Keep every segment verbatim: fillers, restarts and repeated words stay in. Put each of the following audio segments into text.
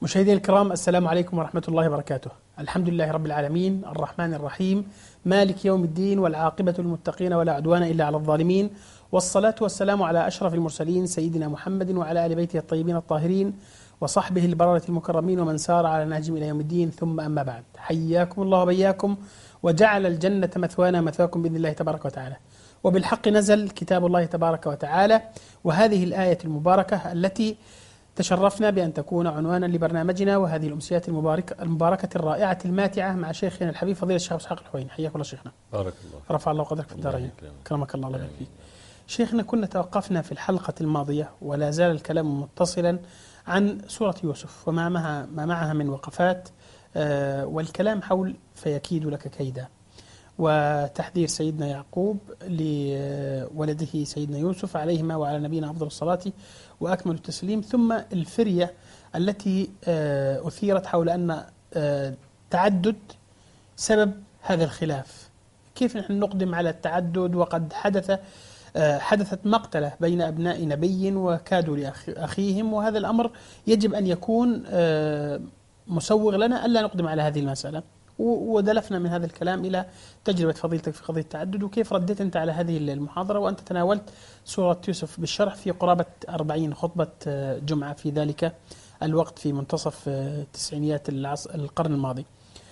مشاهدينا الكرام، السلام عليكم ورحمة الله وبركاته. الحمد لله رب العالمين، الرحمن الرحيم، مالك يوم الدين، والعاقبة للمتقين ولا عدوان إلا على الظالمين، والصلاة والسلام على أشرف المرسلين سيدنا محمد وعلى آل بيته الطيبين الطاهرين وصحبه البررة المكرمين ومن سار على نهجهم إلى يوم الدين، ثم أما بعد. حياكم الله وبياكم، وجعل الجنة مثوانا مثواكم بإذن الله تبارك وتعالى. وبالحق نزل كتاب الله تبارك وتعالى، وهذه الآية المباركة التي تشرفنا بأن تكون عنوانا لبرنامجنا وهذه الأمسيات المباركة المباركة الرائعة الماتعة مع شيخنا الحبيب فضيلة الشيخ إسحاق الحويني. حياك الله شيخنا. بارك الله فيك. رفع الله قدرك في الدارين. كرمك الله. الله يبارك فيك. شيخنا، كنا توقفنا في الحلقة الماضية ولا زال الكلام متصلا عن سورة يوسف وما معها ما معها من وقفات، آه والكلام حول فيكيد لك كيدا، وتحذير سيدنا يعقوب لولده سيدنا يوسف عليهما وعلى نبينا أفضل الصلاة وأكمل التسليم، ثم الفرية التي أثيرت حول أن تعدد سبب هذا الخلاف. كيف نحن نقدم على التعدد وقد حدث حدثت مقتلة بين أبناء نبي وكادوا لأخيهم، وهذا الأمر يجب أن يكون مسوغ لنا ألا نقدم على هذه المسألة. ودلفنا من هذا الكلام إلى تجربة فضيلتك في قضية التعدد، وكيف رديت أنت على هذه المحاضرة وأنت تناولت سورة يوسف بالشرح في قرابة أربعين خطبة جمعة في ذلك الوقت في منتصف تسعينيات القرن الماضي.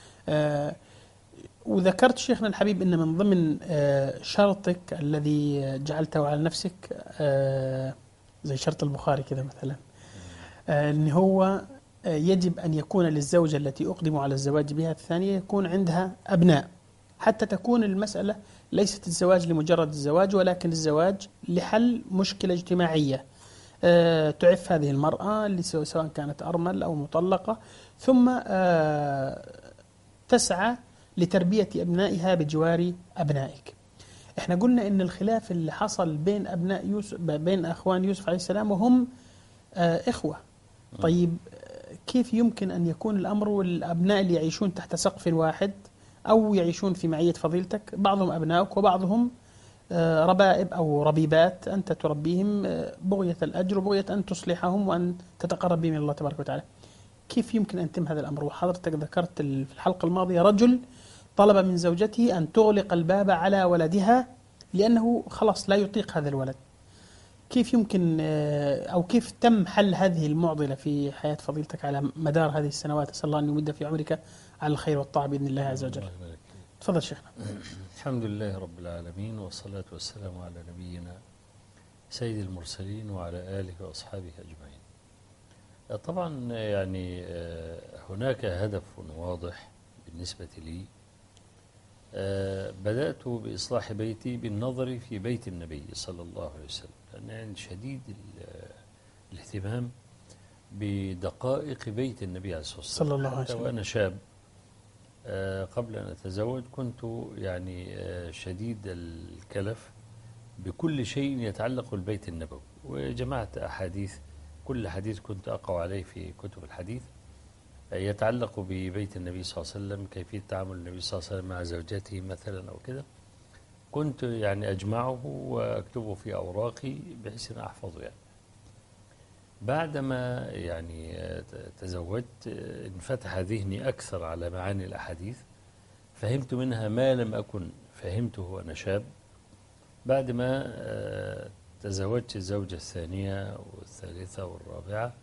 وذكرت شيخنا الحبيب أن من ضمن شرطك الذي جعلته على نفسك زي شرط البخاري كذا مثلا، أن هو يجب أن يكون للزوجة التي أقدم على الزواج بها الثانية يكون عندها أبناء، حتى تكون المسألة ليست الزواج لمجرد الزواج، ولكن الزواج لحل مشكلة اجتماعية أه تعف هذه المرأة سواء كانت أرمل أو مطلقة، ثم أه تسعى لتربية أبنائها بجوار أبنائك. احنا قلنا إن الخلاف اللي حصل بين أبناء يوسف بين أخوان يوسف عليه السلام وهم أه إخوة. طيب كيف يمكن أن يكون الأمر والأبناء اللي يعيشون تحت سقف واحد أو يعيشون في معية فضيلتك، بعضهم أبنائك وبعضهم ربائب أو ربيبات أنت تربيهم بغية الأجر وبغية أن تصلحهم وأن تتقرب بهم من الله تبارك وتعالى، كيف يمكن أن يتم هذا الأمر؟ وحضرتك ذكرت في الحلقة الماضية رجل طلب من زوجته أن تغلق الباب على ولدها لأنه خلاص لا يطيق هذا الولد. كيف يمكن أو كيف تم حل هذه المعضلة في حياة فضيلتك على مدار هذه السنوات؟ أسأل الله أن يمد في عمرك على الخير والطاعة بإذن الله عز وجل. تفضل شيخنا. الحمد لله رب العالمين، والصلاة والسلام على نبينا سيد المرسلين وعلى آله وأصحابه أجمعين. طبعا يعني هناك هدف واضح بالنسبة لي. بدأت بإصلاح بيتي بالنظر في بيت النبي صلى الله عليه وسلم، لأن يعني شديد الاهتمام بدقائق بيت النبي عليه الصلاة والسلام صلى الله عليه وسلم. وأنا شاب قبل أن أتزوج كنت يعني شديد الكلف بكل شيء يتعلق بالبيت النبوي، وجمعت أحاديث، كل حديث كنت أقع عليه في كتب الحديث يتعلق ببيت النبي صلى الله عليه وسلم، كيفية تعامل النبي صلى الله عليه وسلم مع زوجاته مثلا أو كده، كنت يعني أجمعه وأكتبه في أوراقي بحيث أن أحفظه. يعني بعدما يعني تزوجت انفتح ذهني أكثر على معاني الأحاديث، فهمت منها ما لم أكن فهمته وأنا شاب. بعدما تزوجت الزوجة الثانية والثالثة والرابعة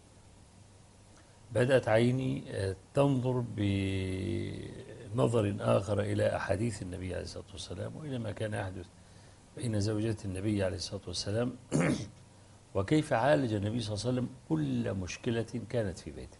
بدأت عيني تنظر بنظر آخر إلى أحاديث النبي عليه الصلاة والسلام وإلى ما كان يحدث بين زوجات النبي عليه الصلاة والسلام وكيف عالج النبي صلى الله عليه وسلم كل مشكلة كانت في بيته.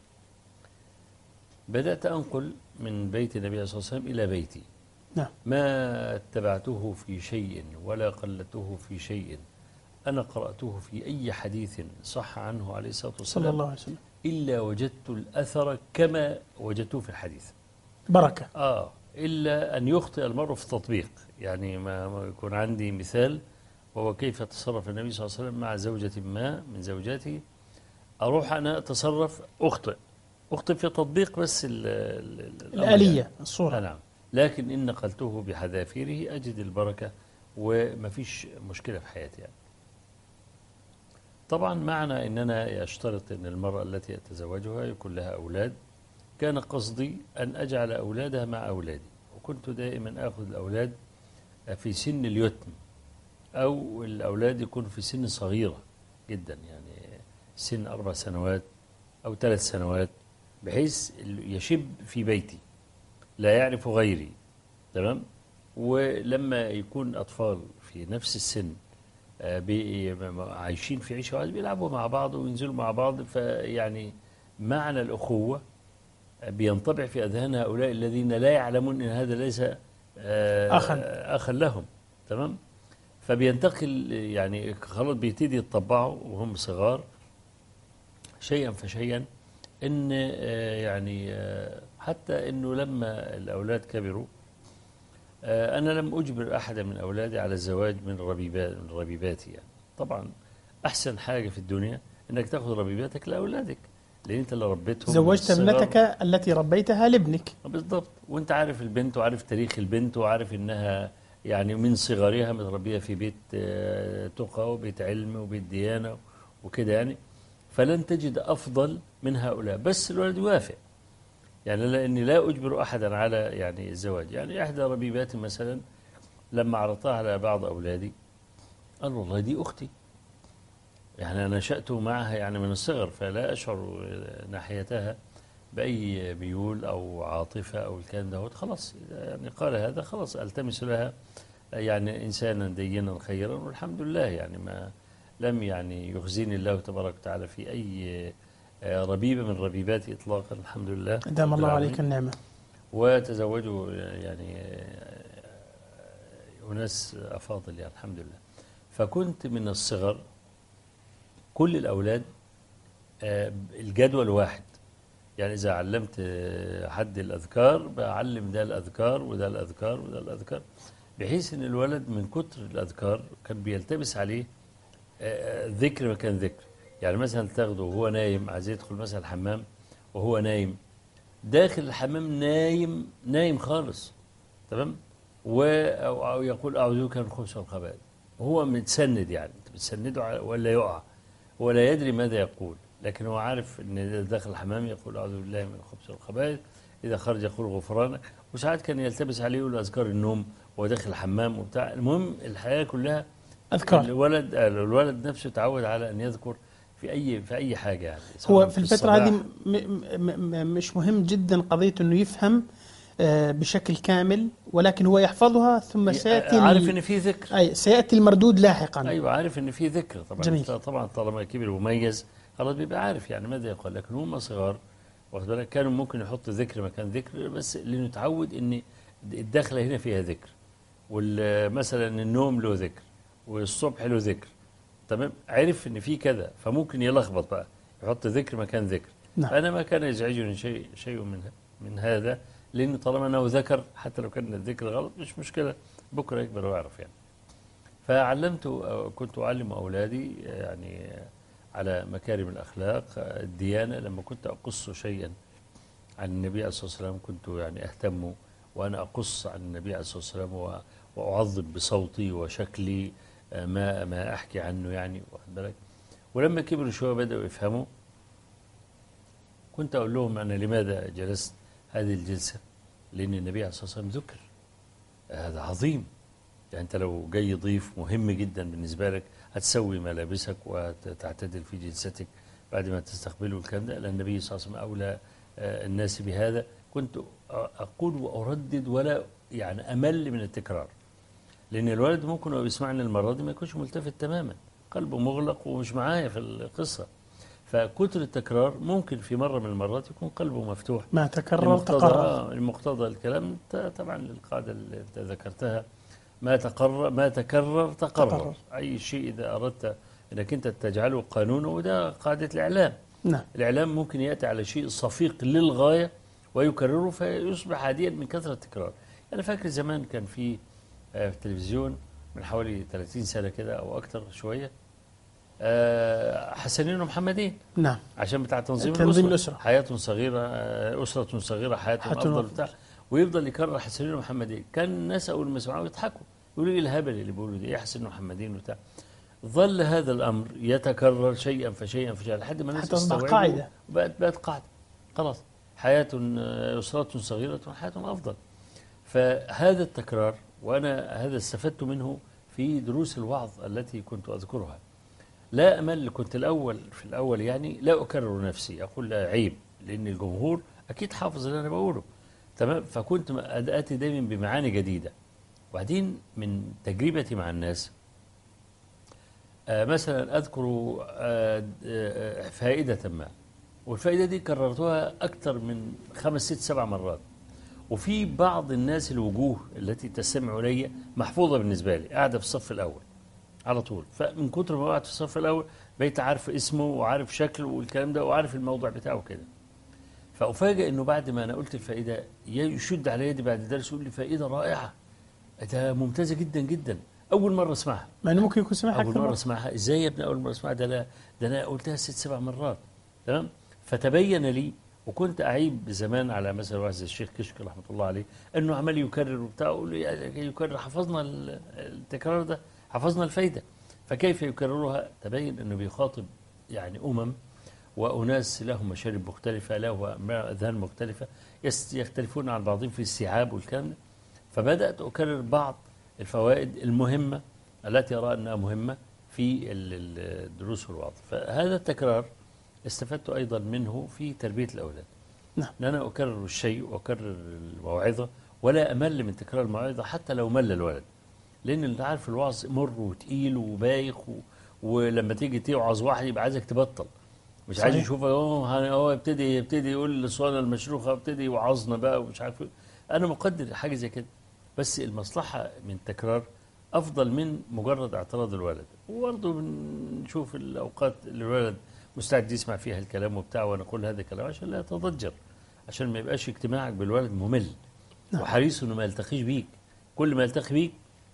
بدأت أنقل من بيت النبي عليه الصلاة والسلام إلى بيتي. نعم. ما اتبعته في شيء ولا قلته في شيء أنا قرأته في أي حديث صح عنه عليه الصلاة والسلام صلى الله عليه وسلم إلا وجدت الأثر كما وجدته في الحديث. بركة. آه إلا أن يخطئ المرء في التطبيق. يعني ما يكون عندي مثال وهو كيف تصرف النبي صلى الله عليه وسلم مع زوجة ما من زوجاته، أروح أنا أتصرف أخطئ أخطئ في تطبيق بس ال ال الآلية يعني. الصورة. نعم. لكن إن نقلته بحذافيره أجد البركة وما فيش مشكلة في حياتي يعني. طبعا معنى أن أنا أشترط أن المرأة التي أتزوجها يكون لها أولاد، كان قصدي أن أجعل أولادها مع أولادي، وكنت دائما أخذ الأولاد في سن اليتم، أو الأولاد يكونوا في سن صغيرة جدا، يعني سن أربع سنوات أو ثلاث سنوات، بحيث يشب في بيتي لا يعرف غيري. تمام. ولما يكون أطفال في نفس السن عايشين في عيشة واحدة، بيلعبوا مع بعض وينزلوا مع بعض، فيعني معنى الأخوة بينطبع في أذهان هؤلاء الذين لا يعلمون أن هذا ليس أخا أخا لهم. تمام. فبينتقل، يعني خلاص بيبتدي يتطبعوا وهم صغار شيئا فشيئا، ان يعني حتى انه لما الاولاد كبروا انا لم اجبر احدا من اولادي على الزواج من ربيبات من ربيباتي. يعني طبعا احسن حاجه في الدنيا انك تاخذ ربيباتك لاولادك، لان انت اللي ربيتهم. زوجت ابنتك التي ربيتها لابنك. بالضبط. وانت عارف البنت وعارف تاريخ البنت وعارف انها يعني من صغرها متربيه في بيت تقى وبيت علم وبيت ديانه وكده، يعني فلن تجد أفضل من هؤلاء، بس الولد يوافق. يعني لأني لا أجبر أحدا على يعني الزواج. يعني إحدى ربيباتي مثلا لما عرضتها على بعض أولادي قال والله دي أختي، يعني أنا نشأت معها يعني من الصغر، فلا أشعر ناحيتها بأي ميول أو عاطفة أو الكلام ده. خلاص يعني قال هذا خلاص ألتمس لها يعني إنسانا دينا خيرا، والحمد لله يعني ما لم يعني يخزيني الله تبارك وتعالى في أي ربيبة من ربيباتي إطلاقا، الحمد لله. دام الله عليك النعمة. وتزوجوا يعني أناس أفاضل يعني الحمد لله. فكنت من الصغر كل الأولاد الجدول واحد، يعني إذا علمت حد الأذكار بعلم ده الأذكار وده الأذكار وده الأذكار، بحيث أن الولد من كتر الأذكار كان بيلتبس عليه ذكر مكان ذكر. يعني مثلا تاخده وهو نايم، عايز يدخل مثلا الحمام وهو نايم، داخل الحمام نايم نايم خالص. تمام. ويقول أعوذ بك من الخبث والخبائث وهو متسند، يعني انت بتسنده ولا يقع، ولا يدري ماذا يقول، لكن هو عارف ان داخل الحمام يقول أعوذ بالله من الخبث والخبائث، إذا خرج يقول غفرانك. وساعات كان يلتبس عليه يقول أذكار النوم وهو داخل الحمام وبتاع. المهم الحياة كلها أذكار. الولد الولد نفسه تعود على أن يذكر في أي في أي حاجة. يعني هو في الفترة هذه مش مهم جدا قضية أنه يفهم بشكل كامل، ولكن هو يحفظها ثم سيأتي عارف أن في ذكر. أي سيأتي المردود لاحقا. أيوة عارف أن في ذكر طبعا. جميل. طبعا طالما كبر وميز خلاص بيبقى عارف يعني ماذا يقول. لكن هم صغار واخد بالك كانوا ممكن يحط ذكر مكان ذكر، بس لأنه تعود أن الدخلة هنا فيها ذكر، ومثلا النوم له ذكر والصبح له ذكر. تمام. عرف ان في كذا، فممكن يلخبط بقى يحط ذكر مكان ذكر. نعم. فانا ما كان يزعجني شيء شيء من من هذا، لان طالما انه ذكر حتى لو كان الذكر غلط مش مشكله، بكره يكبر ويعرف يعني. فعلمت كنت اعلم اولادي يعني على مكارم الاخلاق، الديانه. لما كنت اقص شيئا عن النبي عليه الصلاه والسلام كنت يعني اهتم وانا اقص عن النبي عليه الصلاه والسلام، واعظم بصوتي وشكلي ما ما احكي عنه يعني واخد بالك. ولما كبروا شويه بداوا يفهموا، كنت اقول لهم انا لماذا جلست هذه الجلسه؟ لان النبي عليه الصلاه والسلام ذكر، هذا عظيم. يعني انت لو جاي ضيف مهم جدا بالنسبه لك هتسوي ملابسك وتعتدل في جلستك بعد ما تستقبله الكلام ده، لان النبي صلى الله عليه وسلم اولى الناس بهذا. كنت اقول واردد ولا يعني امل من التكرار، لأن الولد ممكن هو بيسمعني المرة دي ما يكونش ملتفت تماما، قلبه مغلق ومش معايا في القصة. فكتر التكرار ممكن في مرة من المرات يكون قلبه مفتوح. ما تكرر تقرر. المقتضى الكلام طبعا للقاعدة اللي انت ذكرتها، ما تقرر ما تكرر تقرر. تقرر. أي شيء إذا أردت أنك أنت تجعله قانونا، وده قاعدة الإعلام. نعم. الإعلام ممكن يأتي على شيء صفيق للغاية ويكرره فيصبح عاديا من كثرة التكرار. أنا فاكر زمان كان في في التلفزيون من حوالي ثلاثين سنة كده أو أكثر شوية حسنين ومحمدين. نعم. عشان بتاع تنظيم, تنظيم الأسرة. الأسرة. حياة صغيرة، أسرة صغيرة حياة أفضل بتاع، ويفضل يكرر حسنين ومحمدين. كان الناس أول ما يسمعوا يضحكوا يقولوا إيه الهبل اللي بيقولوا ده، إيه حسنين ومحمدين وبتاع. ظل هذا الأمر يتكرر شيئا فشيئا فشيئا لحد ما الناس حتى أصبح استوعبوا قاعدة. وبقت بقت قاعدة. خلاص، حياة أسرة صغيرة حياة أفضل. فهذا التكرار، وأنا هذا استفدت منه في دروس الوعظ التي كنت أذكرها. لا أمل، كنت الأول في الأول يعني لا أكرر نفسي، أقول لا عيب، لأن الجمهور أكيد حافظ اللي أنا بقوله، تمام. فكنت آتي دايما بمعاني جديدة. وبعدين من تجربتي مع الناس، آه مثلا أذكر آه آه فائدة ما، والفائدة دي كررتها أكثر من خمس ست سبع مرات. وفي بعض الناس الوجوه التي تستمع إلي محفوظة بالنسبة لي، قاعدة في الصف الأول على طول. فمن كتر ما قعدت في الصف الأول بقيت عارف اسمه وعارف شكله والكلام ده وعارف الموضوع بتاعه كده. فأفاجئ إنه بعد ما أنا قلت الفائدة يشد على يدي بعد الدرس يقول لي فائدة رائعة، ده ممتازة جدا جدا، أول مرة أسمعها. ما أنه ممكن يكون سمعها أول أكثر مرة مرة. أسمعها إزاي يا ابني؟ أول مرة أسمعها، ده لا ده أنا قلتها ست سبع مرات، تمام. فتبين لي، وكنت أعيب زمان على مثلا واحد زي الشيخ كشك رحمة الله عليه إنه عمال يكرر وبتاع، أقول له يكرر، حفظنا التكرار ده، حفظنا الفايدة، فكيف يكررها؟ تبين إنه بيخاطب يعني أمم وأناس لهم مشارب مختلفة، لهم أذهان مختلفة، يختلفون عن بعضهم في الاستيعاب والكلام ده. فبدأت أكرر بعض الفوائد المهمة التي أرى أنها مهمة في الدروس والوعظ. فهذا التكرار استفدت أيضا منه في تربية الأولاد. نعم. أن أنا أكرر الشيء وأكرر الموعظة، ولا أمل من تكرار الموعظة حتى لو مل الولد، لأن اللي عارف الوعظ مر وتقيل وبايخ و... ولما تيجي توعظ واحد يبقى عايزك تبطل، مش عايز يشوفك هو هو يبتدي يبتدي يقول الصوانة المشروخة، يبتدي يوعظنا بقى ومش عارف. أنا مقدر حاجة زي كده، بس المصلحة من التكرار أفضل من مجرد اعتراض الولد. وبرضه بنشوف الأوقات اللي الولد مستعد يسمع فيها الكلام وبتاع، ونقول هذا الكلام عشان لا يتضجر، عشان ما يبقاش اجتماعك بالولد ممل. نعم. وحريص إنه ما يلتقيش بيك، كل ما يلتقي بيك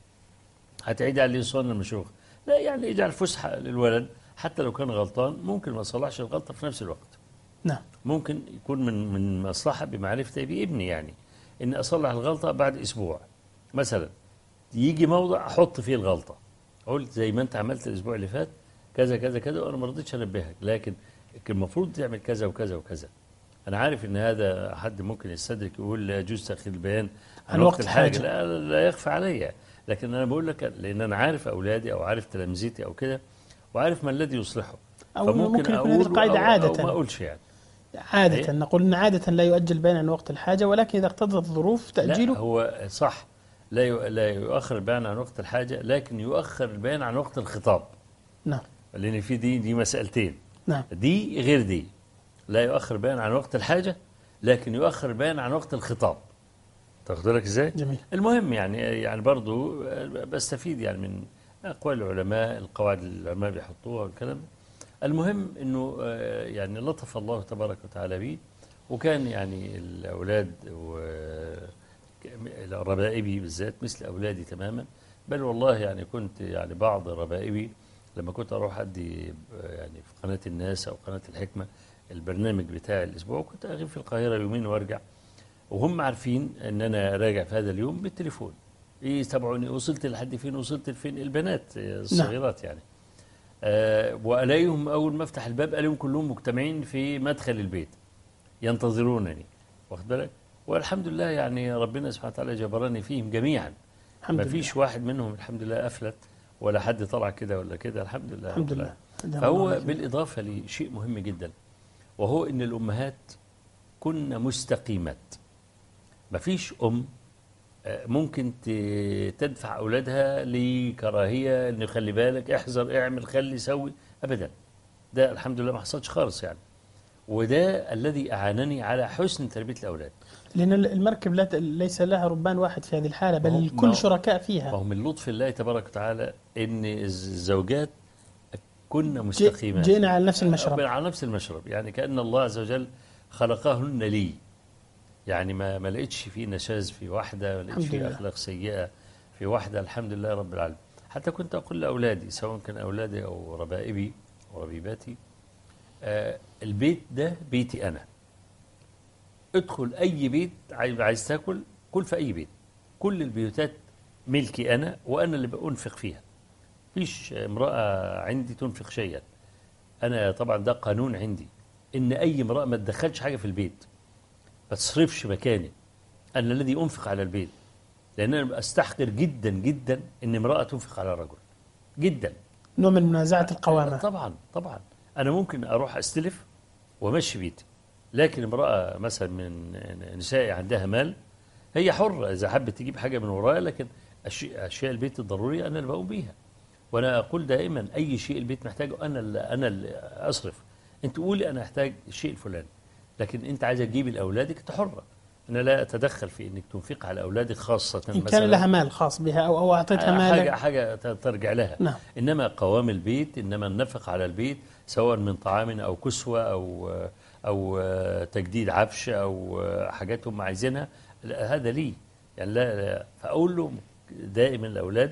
هتعيد عليه الصوانة المشروخة. لا، يعني اجعل فسحة للولد، حتى لو كان غلطان ممكن ما يصلحش الغلطة في نفس الوقت. نعم. ممكن يكون من من مصلحة بمعرفتي بابني، يعني إن أصلح الغلطة بعد أسبوع مثلا، يجي موضع أحط فيه الغلطة، قلت زي ما أنت عملت الأسبوع اللي فات كذا كذا كذا، وأنا ما رضيتش أنبهك، لكن كان المفروض تعمل كذا وكذا وكذا. أنا عارف إن هذا حد ممكن يستدرك يقول لا يجوز تأخير البيان عن وقت الحاجة، لا, لا يخفى علي، لكن أنا بقول لك لأن أنا عارف أولادي أو عارف تلامذتي أو كده، وعارف ما الذي يصلحه، أو فممكن ممكن يكون هذه أقول القاعدة أو, عادة أو ما أقولش يعني. عادة إيه؟ نقول إن عادة لا يؤجل البيان عن وقت الحاجة، ولكن إذا اقتضت الظروف تأجيله. لا، هو صح، لا لا يؤخر البيان عن وقت الحاجة، لكن يؤخر البيان عن وقت الخطاب. نعم. لأن في دي دي مسألتين. نعم. دي غير دي، لا يؤخر البيان عن وقت الحاجة، لكن يؤخر البيان عن وقت الخطاب. تاخد بالك ازاي؟ جميل. المهم يعني يعني برضو بستفيد يعني من أقوال العلماء، القواعد اللي العلماء بيحطوها والكلام. المهم إنه يعني لطف الله تبارك وتعالى بي، وكان يعني الأولاد وربائبي بالذات مثل أولادي تماما. بل والله يعني كنت يعني بعض ربائبي لما كنت أروح أدي يعني في قناة الناس أو قناة الحكمة البرنامج بتاع الأسبوع، كنت أغيب في القاهرة يومين وأرجع، وهم عارفين أن أنا راجع في هذا اليوم بالتليفون، يتابعوني وصلت لحد فين، وصلت لفين، البنات الصغيرات يعني. أه وألاقيهم أول ما أفتح الباب ألاقيهم كلهم مجتمعين في مدخل البيت ينتظرونني، واخد بالك. والحمد لله يعني ربنا سبحانه وتعالى جبرني فيهم جميعا، ما فيش واحد منهم الحمد لله أفلت، ولا حد طلع كده ولا كده، الحمد لله. الحمد لله. فهو بالإضافة لشيء مهم جدا، وهو إن الأمهات كن مستقيمات. ما فيش أم ممكن تدفع أولادها لكراهية، إنه خلي بالك، احذر، اعمل، خلي، سوي، أبدا. ده الحمد لله ما حصلش خالص يعني. وده الذي أعانني على حسن تربية الأولاد، لأن المركب ليس لها ربان واحد في هذه الحالة، بل الكل شركاء فيها. وهو من لطف الله تبارك وتعالى إن الزوجات كنا مستقيمات، جينا على نفس المشرب، على نفس المشرب، يعني كأن الله عز وجل خلقهن لي، يعني ما ما لقيتش فيه نشاز في واحدة، ما لقيتش فيه أخلاق سيئة في واحدة، الحمد لله رب العالمين. حتى كنت أقول لأولادي سواء كان أولادي أو ربائبي وربيباتي، آه البيت ده بيتي أنا، ادخل أي بيت عايز تاكل، كل في أي بيت، كل البيوتات ملكي أنا، وأنا اللي بأنفق فيها، فيش امرأة عندي تنفق شيئا. أنا طبعا ده قانون عندي، إن أي امرأة ما تدخلش حاجة في البيت، ما تصرفش مكاني، أنا الذي أنفق على البيت. لأن أنا أستحقر جدا جدا إن امرأة تنفق على رجل جدا. نوع من منازعة القوامة. طبعا طبعا أنا ممكن أروح أستلف وأمشي بيتي، لكن امرأة مثلا من نسائي عندها مال، هي حرة إذا حبت تجيب حاجة من ورايا، لكن أشياء, أشياء البيت الضرورية أنا اللي بقوم بيها. وأنا أقول دائما أي شيء البيت محتاجه أنا اللي أنا اللي أصرف. أنت قولي أنا أحتاج الشيء الفلاني، لكن أنت عايزة تجيبي لأولادك أنت حرة. أنا لا أتدخل في إنك تنفق على أولادك خاصة، إن كان لها مال خاص بها أو أو أعطيتها مال حاجة حاجة ترجع لها. نعم. إنما قوام البيت، إنما النفق على البيت سواء من طعام أو كسوة أو أو تجديد عفش أو حاجات هم عايزينها، هذا لي يعني. لا, لا فأقول له دائما الأولاد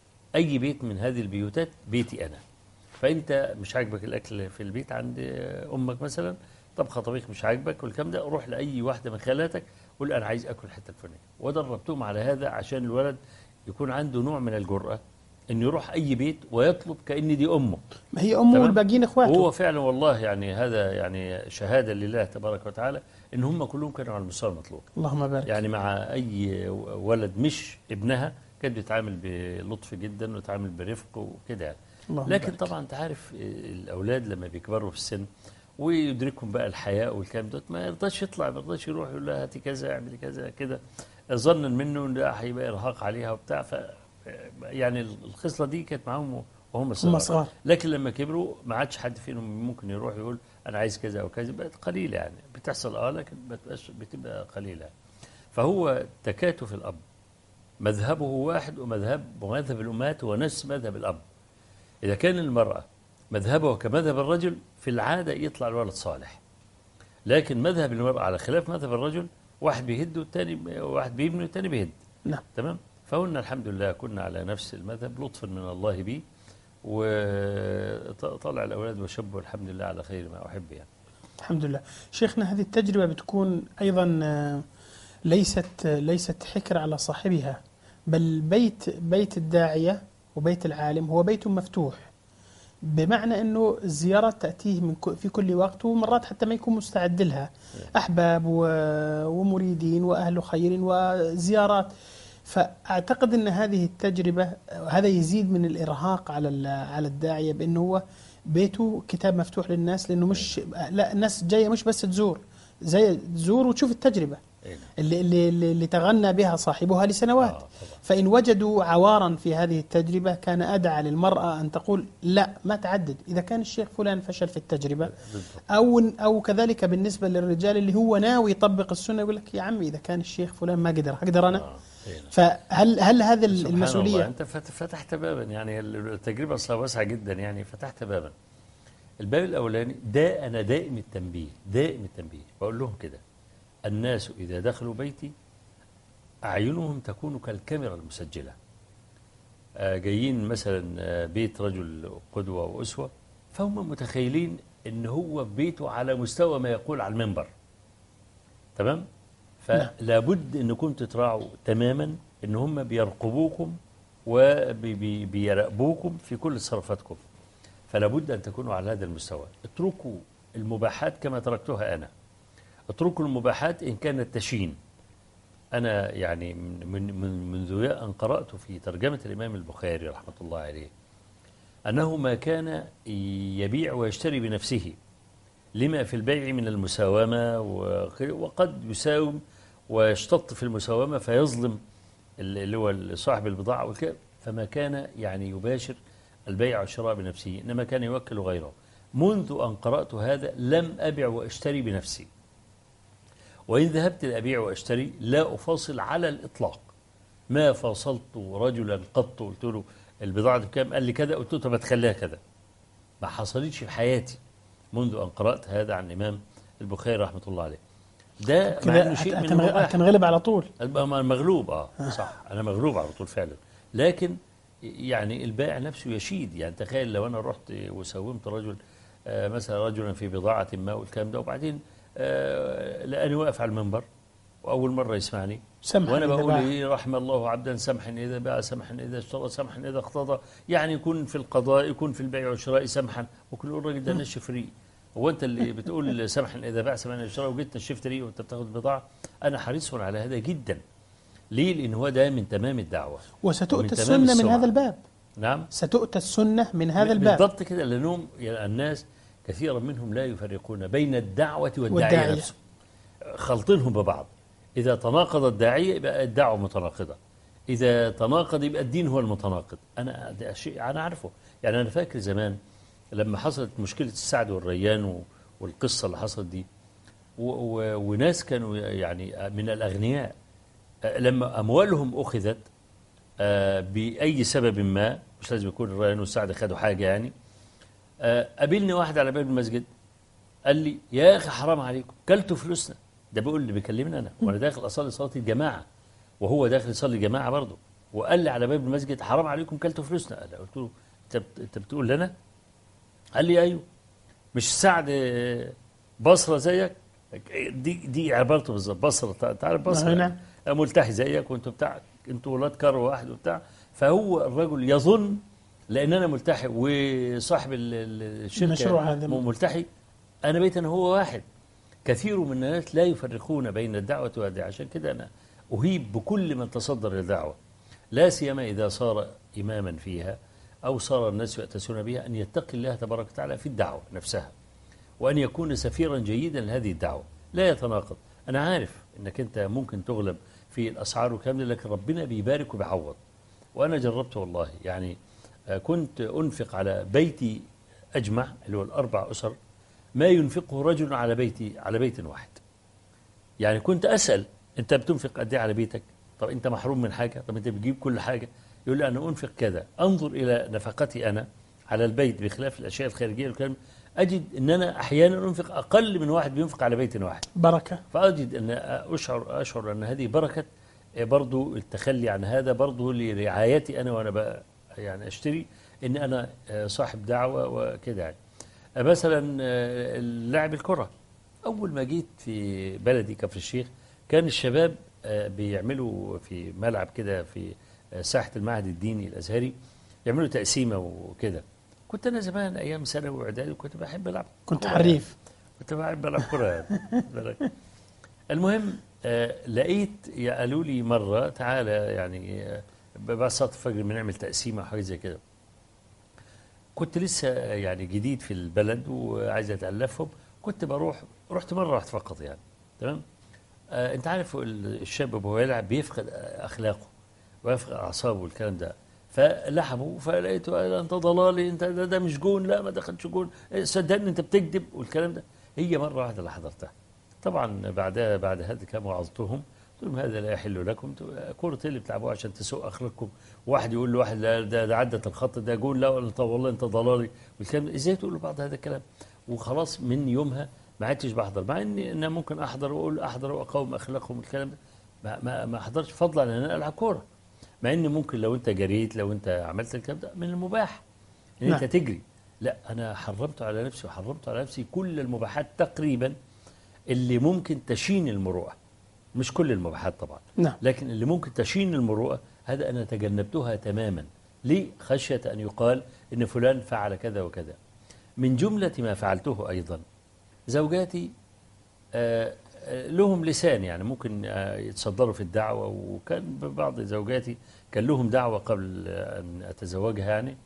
أي بيت من هذه البيوتات بيتي أنا. فأنت مش عاجبك الأكل في البيت عند أمك مثلا، طبخ طبيخ مش عاجبك والكلام ده، روح لأي واحدة من خالاتك قول أنا عايز أكل حتة الفلانية. ودربتهم على هذا عشان الولد يكون عنده نوع من الجرأة إنه يروح أي بيت ويطلب كأن دي أمه. ما هي أمه والباقيين إخواته. وهو فعلا والله يعني هذا يعني شهادة لله تبارك وتعالى إن هم كلهم كانوا على المستوى المطلوب. اللهم بارك. يعني مع أي ولد مش ابنها كانت بتتعامل بلطف جدا وتعامل برفق وكده يعني. لكن بارك. طبعا أنت عارف الأولاد لما بيكبروا في السن ويدركهم بقى الحياء والكلام ده، ما يرضاش يطلع، ما يرضاش يروح يقول لها هاتي كذا اعملي كذا كده، ظنا منه ان ده هيبقى ارهاق عليها وبتاع. ف يعني الخصله دي كانت معاهم وهم صغار، لكن لما كبروا ما عادش حد فيهم ممكن يروح يقول انا عايز كذا او كذا. بقت قليله يعني، بتحصل اه لكن بتبقى قليله. فهو تكاتف الاب مذهبه واحد، ومذهب ومذهب الامهات هو نفس مذهب الاب. اذا كان المراه مذهبه كمذهب الرجل في العادة يطلع الولد صالح، لكن مذهب المرأة على خلاف مذهب الرجل، واحد بيهد والتاني واحد بيبني والتاني بيهد. نعم. تمام. فقلنا الحمد لله كنا على نفس المذهب لطفا من الله بي، وطلع الأولاد وشبوا الحمد لله على خير ما أحب يعني. الحمد لله. شيخنا هذه التجربة بتكون أيضا ليست ليست حكر على صاحبها، بل بيت بيت الداعية وبيت العالم هو بيت مفتوح، بمعنى أنه الزيارات تأتيه من في كل وقت، ومرات حتى ما يكون مستعد لها، أحباب ومريدين وأهل خير وزيارات. فأعتقد أن هذه التجربة هذا يزيد من الإرهاق على على الداعية، بأنه هو بيته كتاب مفتوح للناس، لأنه مش لا الناس جاية مش بس تزور، زي تزور وتشوف التجربة اللي, اللي, اللي تغنى بها صاحبها لسنوات. آه فإن وجدوا عوارا في هذه التجربة كان أدعى للمرأة أن تقول لا، ما تعدد. إذا كان الشيخ فلان فشل في التجربة، أو أو كذلك بالنسبة للرجال اللي هو ناوي يطبق السنة، يقول لك يا عمي إذا كان الشيخ فلان ما قدر أقدر أنا. آه فهل هل هذه المسؤولية؟ أنت فتحت بابا، يعني التجربة صار واسعة جدا، يعني فتحت بابا. الباب الأولاني ده أنا دائم التنبيه، دائم التنبيه بقول لهم كده: الناس إذا دخلوا بيتي أعينهم تكون كالكاميرا المسجلة. جايين مثلا بيت رجل قدوة وأسوة، فهم متخيلين إن هو بيته على مستوى ما يقول على المنبر. تمام؟ فلا بد أنكم تتراعوا تماما إن هم بيرقبوكم وبيراقبوكم في كل تصرفاتكم. فلا بد أن تكونوا على هذا المستوى. اتركوا المباحات كما تركتها أنا. اتركوا المباحات إن كانت تشين. أنا يعني من من منذ أن قرأت في ترجمة الإمام البخاري رحمة الله عليه أنه ما كان يبيع ويشتري بنفسه لما في البيع من المساومة، وقد يساوم ويشتط في المساومة فيظلم اللي هو صاحب البضاعة، فما كان يعني يباشر البيع والشراء بنفسه، إنما كان يوكل غيره. منذ أن قرأت هذا لم أبيع وأشتري بنفسي، وإن ذهبت لأبيع وأشتري لا أفاصل على الإطلاق. ما فاصلت رجلا قط قلت له البضاعة بكام، قال لي كذا، قلت له طب تخليها كذا. ما حصلتش في حياتي منذ أن قرأت هذا عن الإمام البخاري رحمة الله عليه. ده مع إنه شيء من المباح. كان غلب على طول. مغلوب اه صح، أنا مغلوب على طول فعلا. لكن يعني البائع نفسه يشيد. يعني تخيل لو أنا رحت وساومت رجل مثلا رجلا في بضاعة ما والكلام ده، وبعدين لأني واقف على المنبر وأول مرة يسمعني، سمحا وأنا إذا بقول باع. إيه، رحم الله عبدا سمحا إذا باع، سمحا إذا اشترى، سمحا إذا اقتضى، يعني يكون في القضاء، يكون في البيع والشراء سمحا. وكل الراجل ده نشف ريق. هو أنت اللي بتقول سمحا إذا باع سمحا إذا اشترى وجيت نشفت ريق وأنت بتاخد بضاعة؟ أنا حريص على هذا جدا. ليه؟ لأن هو ده من تمام الدعوة وستؤتى ومن تمام السنة من السمعة. هذا الباب. نعم، ستؤتى السنة من هذا الباب. بالضبط كده، لأنهم يعني الناس كثيرا منهم لا يفرقون بين الدعوة والداعية والداعية. نفسه، خلطينهم ببعض. إذا تناقض الداعية يبقى الدعوة متناقضة، إذا تناقض يبقى الدين هو المتناقض. أنا ده شيء أنا عارفه. يعني أنا فاكر زمان لما حصلت مشكلة السعد والريان و- والقصة اللي حصلت دي، و- و- وناس كانوا يعني من الأغنياء آه، لما أموالهم أخذت آه، بأي سبب ما، مش لازم يكون الريان والسعد خدوا حاجة يعني، آه، قابلني واحد على باب المسجد قال لي يا أخي حرام عليكم كلتوا فلوسنا. ده بيقول اللي بيكلمني أنا وأنا داخل أصلي صلاة الجماعة، وهو داخل يصلي جماعة برضه، وقال لي على باب المسجد حرام عليكم كلتوا فلوسنا. أنا قلت له أنت بت- أنت بتقول لنا؟ قال لي أيوه، مش سعد آه، بصرة زيك؟ دي دي عبارته بالظبط، بصرة، تع- تعرف بصرة نعم. يعني ملتحي زيك وأنتوا بتاع، أنتوا ولاد كرو واحد وبتاع. فهو الرجل يظن لأن أنا ملتحي وصاحب ال- ال- الشركة المشروع هذا. م- ملتحي، أنا بقيت أنا هو واحد. كثير من الناس لا يفرقون بين الدعوة والداعية. عشان كده أنا أهيب بكل من تصدر للدعوة، لا سيما إذا صار إماما فيها أو صار الناس يأتسون بها، أن يتقي الله تبارك وتعالى في الدعوة نفسها، وأن يكون سفيرا جيدا لهذه الدعوة، لا يتناقض. أنا عارف أنك أنت ممكن تغلب في الأسعار وكاملة، لكن ربنا بيبارك وبيعوض. وأنا جربت والله، يعني آه، كنت أنفق على بيتي أجمع اللي هو الأربع أسر ما ينفقه رجل على بيتي على بيت واحد. يعني كنت أسأل أنت بتنفق قد إيه على بيتك؟ طب أنت محروم من حاجة؟ طب أنت بتجيب كل حاجة؟ يقول لي أنا أنفق كذا. أنظر إلى نفقتي أنا على البيت بخلاف الأشياء الخارجية والكلام، أجد أن أنا أحيانا أنفق أقل من واحد بينفق على بيت واحد. بركة. فأجد أن أشعر أشعر أن هذه بركة. برضو التخلي عن هذا برضو لرعايتي أنا وأنا بقى يعني أشتري، أن أنا صاحب دعوة وكذا. يعني مثلا لعب الكرة، أول ما جيت في بلدي كفر الشيخ كان الشباب بيعملوا في ملعب كده في ساحة المعهد الديني الأزهري، يعملوا تقسيمة وكده. كنت أنا زمان أيام ثانوي وإعدادي كنت بحب ألعب كنت كرة حريف. يعني. كنت بحب ألعب كرة يعني. المهم آه لقيت قالوا لي مرة تعالى يعني آه بعد صلاة الفجر بنعمل تقسيمة أو حاجة زي كده. كنت لسه يعني جديد في البلد وعايز أتألفهم، كنت بروح، رحت مرة واحدة فقط يعني. تمام. آه أنت عارف الشاب وهو يلعب بيفقد أخلاقه ويفقد أعصابه والكلام ده. فلحموا فلقيته قال أنت ضلالي، أنت ده, ده مش جون، لا ما دخلش جون، صدقني أنت بتكذب والكلام ده. هي مرة واحدة اللي حضرتها. طبعا بعدها بعد هذا كان وعظتهم، قلت لهم هذا لا يحل لكم، كرة اللي بتلعبوها عشان تسوء اخلاقكم. واحد يقول لواحد لا ده, ده عدت الخط ده جول، لا ولا والله انت ضلالي والكلام. ازاي تقولوا بعض هذا الكلام؟ وخلاص من يومها ما عدتش بحضر، مع اني انا ممكن احضر واقول احضر واقاوم اخلاقهم والكلام ده. ما ما ما احضرش فضلا عن ان انا العب كوره، مع ان ممكن لو انت جريت لو انت عملت الكلام ده من المباح ان نعم. انت تجري. لا انا حرمت على نفسي وحرمت على نفسي كل المباحات تقريبا اللي ممكن تشين المروءة. مش كل المباحات طبعا، نعم. لكن اللي ممكن تشين المروءة هذا أنا تجنبتها تماما. ليه؟ خشية أن يقال إن فلان فعل كذا وكذا. من جملة ما فعلته أيضا زوجاتي آه لهم لسان، يعني ممكن آه يتصدروا في الدعوة، وكان بعض زوجاتي كان لهم دعوة قبل أن أتزوجها. يعني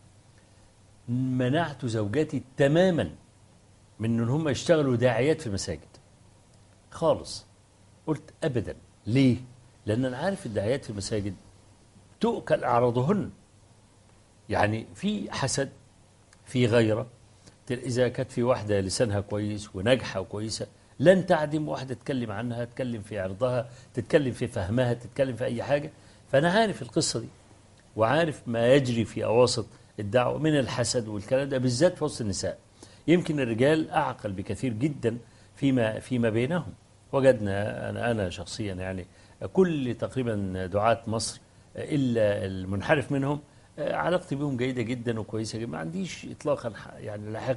منعت زوجاتي تماما من أن هم يشتغلوا داعيات في المساجد خالص. قلت أبدا. ليه؟ لأن أنا عارف الداعيات في المساجد تؤكل أعراضهن، يعني في حسد، في غيرة. إذا كانت في واحدة لسانها كويس وناجحة وكويسة لن تعدم واحدة تتكلم عنها، تتكلم في عرضها، تتكلم في فهمها، تتكلم في أي حاجة. فأنا عارف القصة دي وعارف ما يجري في أواسط الدعوة من الحسد والكلام ده، بالذات في وسط النساء. يمكن الرجال أعقل بكثير جدا فيما فيما بينهم. وجدنا أنا أنا شخصيا يعني كل تقريبا دعاة مصر إلا المنحرف منهم علاقتي بهم جيدة جدا وكويسة جدا، ما عنديش إطلاقا يعني لا حقد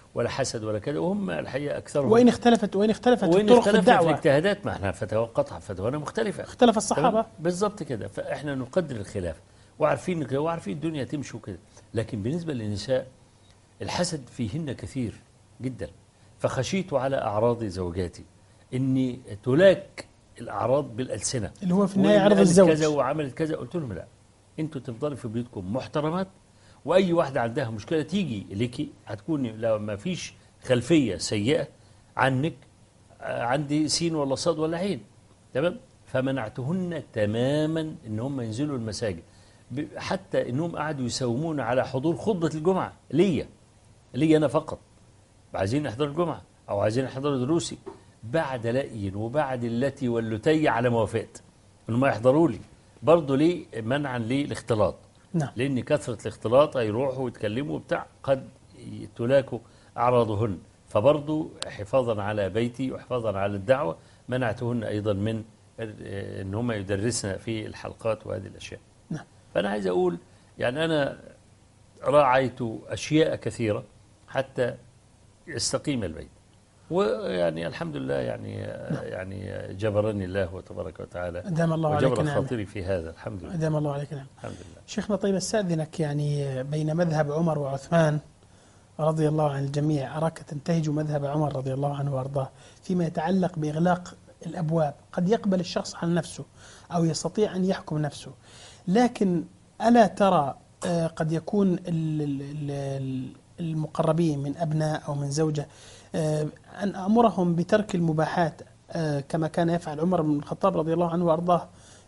ولا حسد ولا كذا، وهم الحقيقة أكثرهم. وإن اختلفت وإن اختلفت وإن الطرق في اختلفت الدعوة، الاجتهادات، ما احنا فتوى قطع فتوانا مختلفة، اختلف الصحابة بالضبط كده. فإحنا نقدر الخلاف وعارفين كده وعارفين الدنيا تمشي وكده. لكن بالنسبة للنساء الحسد فيهن كثير جدا، فخشيت على أعراض زوجاتي إني تلاك الأعراض بالألسنة، اللي هو في النهاية وإن عرض قالت الزوج. كذا وعملت كذا. قلت لهم لا، انتوا تفضلوا في بيوتكم محترمات، واي واحده عندها مشكله تيجي ليكي، هتكوني لو ما فيش خلفيه سيئه عنك، عندي سين ولا صاد ولا عين، تمام. فمنعتهن تماما ان هم ينزلوا المساجد، حتى انهم قعدوا يساومون على حضور خطبه الجمعه ليا ليا انا فقط، عايزين يحضروا الجمعه او عايزين يحضروا دروسي، بعد لأي وبعد اللتي واللتي على موافقت انهم يحضروا لي برضه. ليه؟ منعا للاختلاط. نعم. لأن كثرة الاختلاط هيروحوا ويتكلموا وبتاع، قد تلاكوا أعراضهن. فبرضه حفاظا على بيتي وحفاظا على الدعوة منعتهن أيضا من أن هم يدرسن في الحلقات وهذه الأشياء. نعم. فأنا عايز أقول يعني أنا راعيت أشياء كثيرة حتى يستقيم البيت، ويعني الحمد لله يعني يعني جبرني الله تبارك وتعالى، أدام الله عليك وجبر نعمة. خاطري في هذا، الحمد لله. أدام الله عليك نعمة. الحمد لله. شيخنا طيب استأذنك، يعني بين مذهب عمر وعثمان رضي الله عن الجميع، أراك تنتهج مذهب عمر رضي الله عنه وأرضاه فيما يتعلق بإغلاق الأبواب. قد يقبل الشخص عن نفسه أو يستطيع أن يحكم نفسه، لكن ألا ترى قد يكون المقربين من أبناء أو من زوجة أن أمرهم بترك المباحات كما كان يفعل عمر بن الخطاب رضي الله عنه وأرضاه،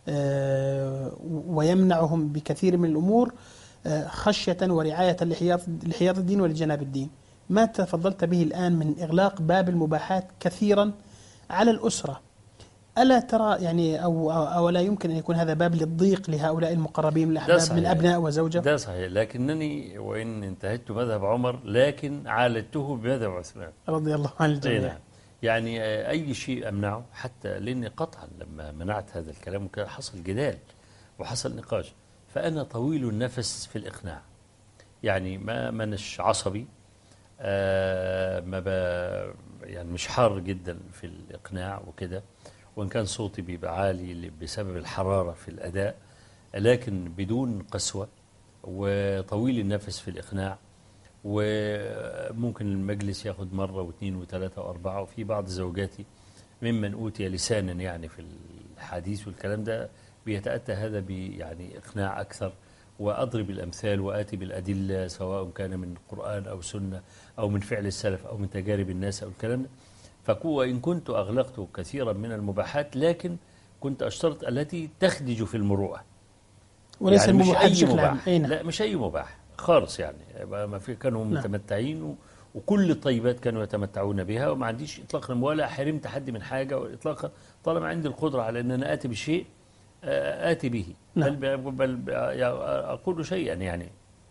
ويمنعهم بكثير من الأمور خشية ورعاية لحياض الدين ولجناب الدين؟ ما تفضلت به الآن من إغلاق باب المباحات كثيرا على الأسرة، ألا ترى يعني أو, أو لا يمكن أن يكون هذا باب للضيق لهؤلاء المقربين من الأحباب من أبناء وزوجة؟ ده صحيح، لكنني وإن انتهجت مذهب عمر لكن عالجته بمذهب عثمان رضي الله عن الجميع. يعني أي شيء أمنعه، حتى لأني قطعا لما منعت هذا الكلام حصل جدال وحصل نقاش، فأنا طويل النفس في الإقناع، يعني ما منش عصبي، آه ما ب يعني مش حار جدا في الإقناع وكده، وإن كان صوتي بيبقى عالي بسبب الحرارة في الأداء، لكن بدون قسوة، وطويل النفس في الإقناع. وممكن المجلس ياخد مرة واثنين وثلاثة وأربعة، وفي بعض زوجاتي ممن أوتي لسانا يعني في الحديث والكلام ده بيتأتى هذا يعني إقناع أكثر، وأضرب الأمثال وآتي بالأدلة سواء كان من القرآن أو سنة أو من فعل السلف أو من تجارب الناس أو الكلام ده. فإن كنت أغلقت كثيرا من المباحات، لكن كنت أشترط التي تخدج في المروءة، وليس يعني مش أي مباح، لا مش أي مباح خالص، يعني ما في كانوا متمتعين وكل الطيبات كانوا يتمتعون بها، وما عنديش إطلاقا ولا حرمت حد من حاجة إطلاقا، طالما عندي القدرة على أن أنا آتي بالشيء آتي به. بل, بل أقول شيئا، يعني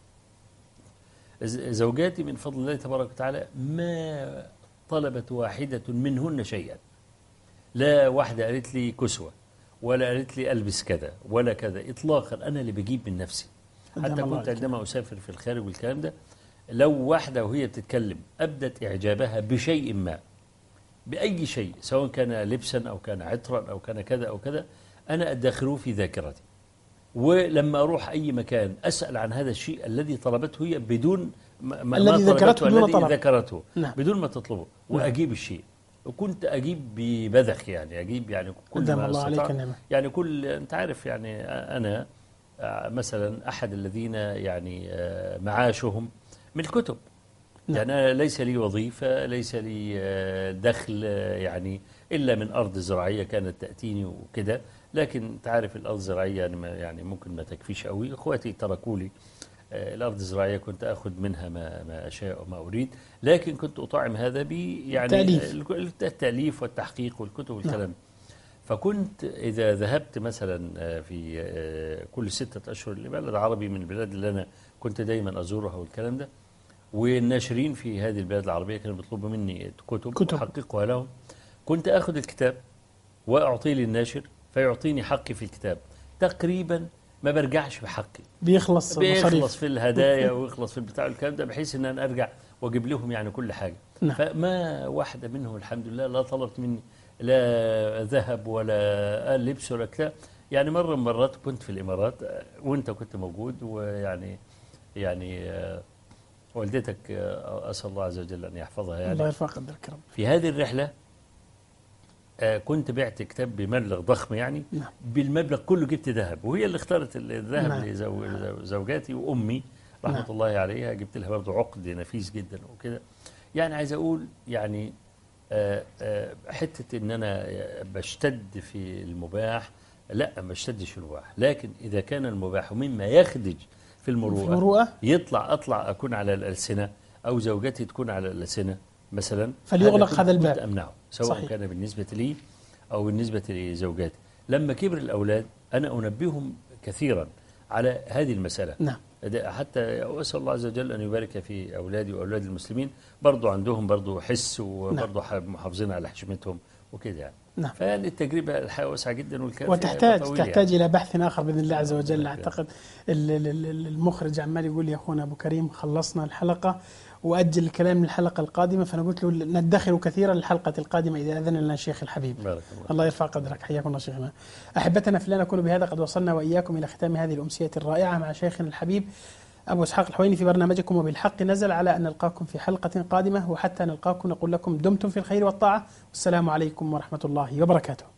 زوجاتي من فضل الله تبارك وتعالى ما طلبت واحدة منهن شيئا، لا واحدة قالت لي كسوة ولا قالت لي ألبس كذا ولا كذا إطلاقا، أنا اللي بجيب من نفسي. حتى كنت عندما أسافر في الخارج والكلام ده، لو واحدة وهي بتتكلم أبدت إعجابها بشيء ما، بأي شيء، سواء كان لبسا أو كان عطرا أو كان كذا أو كذا، أنا أدخره في ذاكرتي، ولما أروح أي مكان أسأل عن هذا الشيء الذي طلبته هي بدون ما الذي ذكرته بدون الذي طلب. ذكرته نعم. بدون ما تطلبه، وأجيب الشيء. وكنت أجيب ببذخ، يعني أجيب يعني كل ما الله عليك استطعت، النعمة. يعني كل أنت عارف يعني أنا مثلا أحد الذين يعني معاشهم من الكتب. نعم. يعني أنا ليس لي وظيفة، ليس لي دخل يعني إلا من أرض زراعية كانت تأتيني وكده، لكن تعرف الأرض الزراعية يعني ممكن ما تكفيش قوي. إخواتي تركوا لي الأرض الزراعية، كنت أخذ منها ما ما أشاء وما أريد، لكن كنت أطعم هذا ب يعني التأليف. التأليف والتحقيق والكتب والكلام. نعم. فكنت إذا ذهبت مثلا في كل ستة أشهر لبلد عربي من البلاد اللي أنا كنت دايما أزورها والكلام ده، والناشرين في هذه البلاد العربية كانوا بيطلبوا مني كتب, كتب. أحققها لهم، كنت أخذ الكتاب وأعطيه للناشر فيعطيني حقي في الكتاب، تقريبا ما برجعش بحقي، بيخلص بيخلص في الهدايا ويخلص في البتاع والكلام ده، بحيث ان انا ارجع واجيب لهم يعني كل حاجه. نعم. فما واحده منهم الحمد لله لا طلبت مني لا ذهب ولا لبس ولا كذا. يعني مره من المرات كنت في الامارات وانت كنت موجود، ويعني يعني آه، والدتك آه، اسال الله عز وجل ان يحفظها يعني. الله يرفع قدرك يا رب. في هذه الرحله آه، كنت بعت كتاب بمبلغ ضخم يعني. نعم. بالمبلغ كله جبت ذهب، وهي اللي اختارت الذهب نعم. لزوجاتي وامي رحمه نعم. الله عليها. جبت لها برضه عقد نفيس جدا وكده. يعني عايز اقول يعني آه، آه، حته ان انا بشتد في المباح، لا ما بشتدش في المباح، لكن اذا كان المباح مما يخدج في المروءه, في المروءة يطلع اطلع اكون على الالسنه او زوجتي تكون على الالسنه مثلا، فليغلق هذا كنت الباب. امنعه سواء صحيح. كان بالنسبه لي او بالنسبه لزوجاتي. لما كبر الاولاد انا انبههم كثيرا على هذه المساله. نعم. حتى أسأل الله عز وجل أن يبارك في أولادي وأولاد المسلمين، برضو عندهم برضو حس وبرضو محافظين على حشمتهم وكده يعني. نعم. فيعني التجربة الحقيقة واسعة جدا والكافية وتحتاج تحتاج يعني. إلى بحث آخر بإذن الله عز وجل. أعتقد المخرج عمال يقول يا أخونا أبو كريم خلصنا الحلقة وأجل الكلام للحلقة القادمة، فأنا قلت له ندخر كثيرا للحلقة القادمة إذا أذن لنا الشيخ الحبيب. بارك الله. الله يرفع قدرك، حياكم الله شيخنا. أحبتنا في الله، نكون بهذا قد وصلنا وإياكم إلى ختام هذه الأمسية الرائعة مع شيخنا الحبيب أبو إسحاق الحويني في برنامجكم وبالحق نزل، على أن نلقاكم في حلقة قادمة، وحتى نلقاكم نقول لكم دمتم في الخير والطاعة، والسلام عليكم ورحمة الله وبركاته.